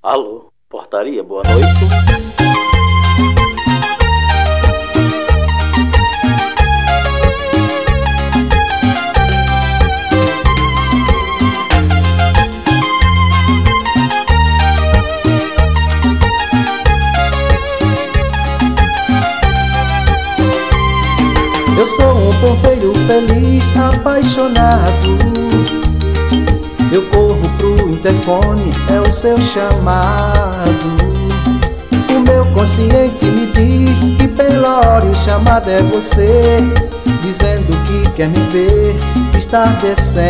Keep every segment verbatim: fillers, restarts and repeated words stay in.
Alô, portaria, boa noite. Eu sou um porteiro feliz, apaixonado. Eu corro pro interfone, é o seu chamado. O meu consciente me diz que pela hora o chamado é você, dizendo que quer me ver, está descendo.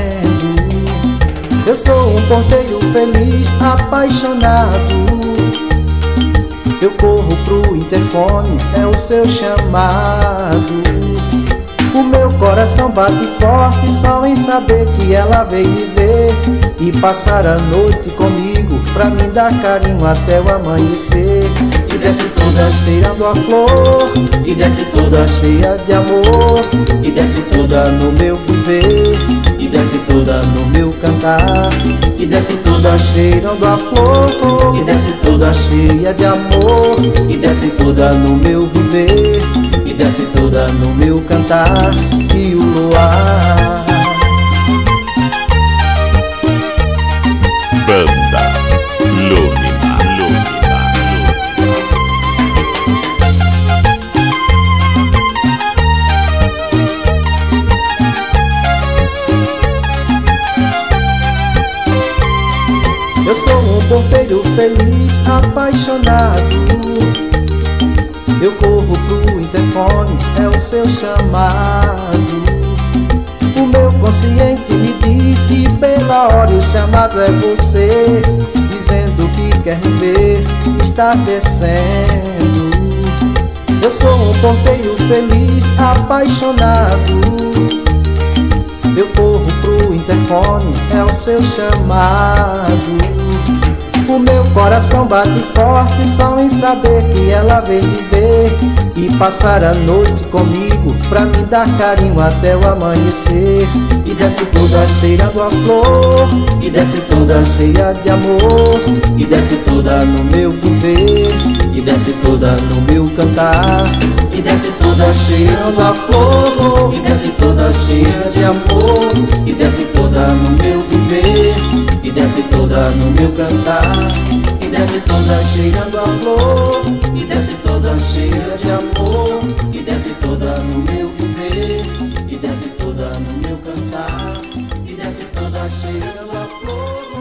Eu sou um porteiro feliz, apaixonado. Eu corro pro interfone, é o seu chamado. O meu coração bate forte só em saber que ela veio me ver e passar a noite comigo pra me dar carinho até o amanhecer. E desce toda cheirando a flor, e desce toda cheia de amor, e desce toda no meu viver, e desce toda no meu cantar, e desce toda cheirando a flor, e desce toda cheia de amor, e desce toda no meu viver, e desce toda no meu cantar e o luar. Banda Lumina, Lumina, Eu sou um porteiro feliz, apaixonado. Eu corro pro interfone, é o seu chamado. O meu consciente me diz que pela hora o chamado é você, dizendo que quer me ver, está descendo. Eu sou um porteiro feliz, apaixonado. Eu corro pro interfone, é o seu chamado. O meu coração bate forte só em saber que ela veio me ver e passar a noite comigo pra me dar carinho até o amanhecer. E desce toda cheirando a flor, e desce toda cheia de amor, e desce toda no meu viver, e desce toda no meu cantar, e desce toda cheirando a flor, e desce toda cheia de amor, e desce toda no meu viver, e desce toda no meu cantar, e desce toda cheirando a flor, e desce toda cheia de amor, e desce toda no meu viver, e desce toda no meu cantar, e desce toda cheirando a flor.